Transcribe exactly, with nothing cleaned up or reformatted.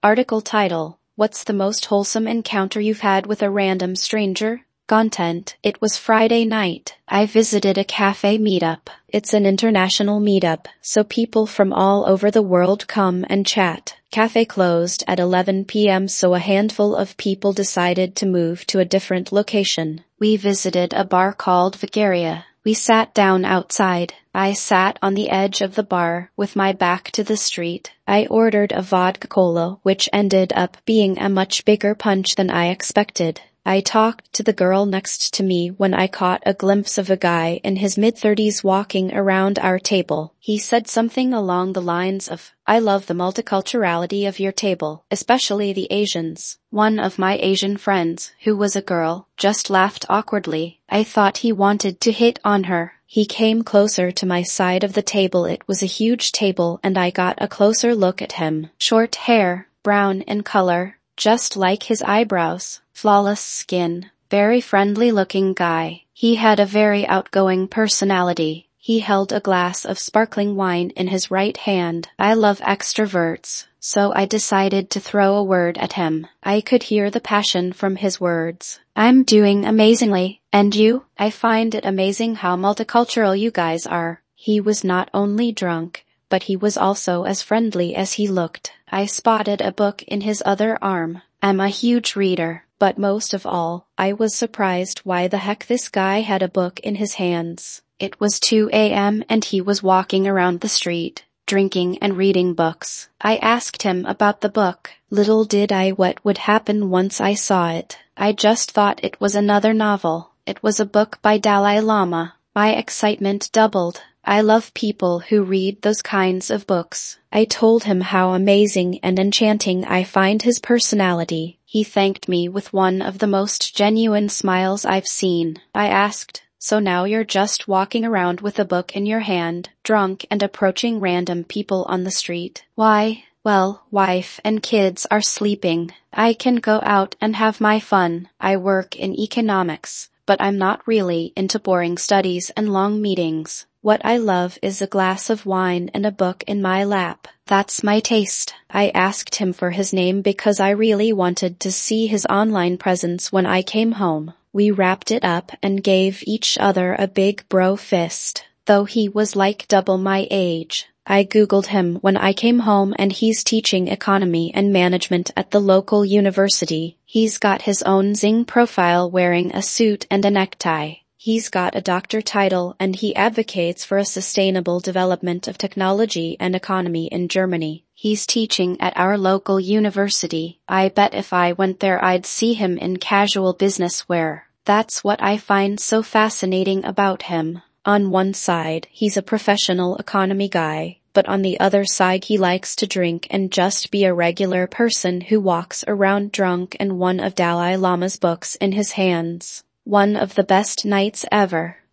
Article title: What's the most wholesome encounter you've had with a random stranger? Content: It was Friday night. I visited a cafe meetup. It's an international meetup, so people from all over the world come and chat. Cafe closed at eleven p m so a handful of people decided to move to a different location. We visited a bar called Vicaria. We sat down outside. I sat on the edge of the bar with my back to the street. I ordered a vodka cola, which ended up being a much bigger punch than I expected. I talked to the girl next to me when I caught a glimpse of a guy in his mid-thirties walking around our table. He said something along the lines of, "I love the multiculturality of your table, especially the Asians." One of my Asian friends, who was a girl, just laughed awkwardly. I thought he wanted to hit on her. He came closer to my side of the table. It was a huge table and I got a closer look at him. Short hair, brown in color, just like his eyebrows, flawless skin, very friendly looking guy. He had a very outgoing personality. He held a glass of sparkling wine in his right hand. I love extroverts, so I decided to throw a word at him. I could hear the passion from his words. "I'm doing amazingly, and you? I find it amazing how multicultural you guys are." He was not only drunk, but he was also as friendly as he looked. I spotted a book in his other arm. I'm a huge reader, but most of all, I was surprised why the heck this guy had a book in his hands. It was two a m and he was walking around the street, drinking and reading books. I asked him about the book. Little did I what would happen once I saw it. I just thought it was another novel. It was a book by Dalai Lama. My excitement doubled. I love people who read those kinds of books. I told him how amazing and enchanting I find his personality. He thanked me with one of the most genuine smiles I've seen. I asked, "So now you're just walking around with a book in your hand, drunk and approaching random people on the street?" "Why, well, wife and kids are sleeping. I can go out and have my fun. I work in economics, but I'm not really into boring studies and long meetings. What I love is a glass of wine and a book in my lap. That's my taste." I asked him for his name because I really wanted to see his online presence when I came home. We wrapped it up and gave each other a big bro fist, though he was like double my age. I googled him when I came home and he's teaching economy and management at the local university. He's got his own Zing profile wearing a suit and a necktie. He's got a doctor title and he advocates for a sustainable development of technology and economy in Germany. He's teaching at our local university. I bet if I went there I'd see him in casual business wear. That's what I find so fascinating about him. On one side, he's a professional economy guy, but on the other side he likes to drink and just be a regular person who walks around drunk and one of Dalai Lama's books in his hands. One of the best nights ever.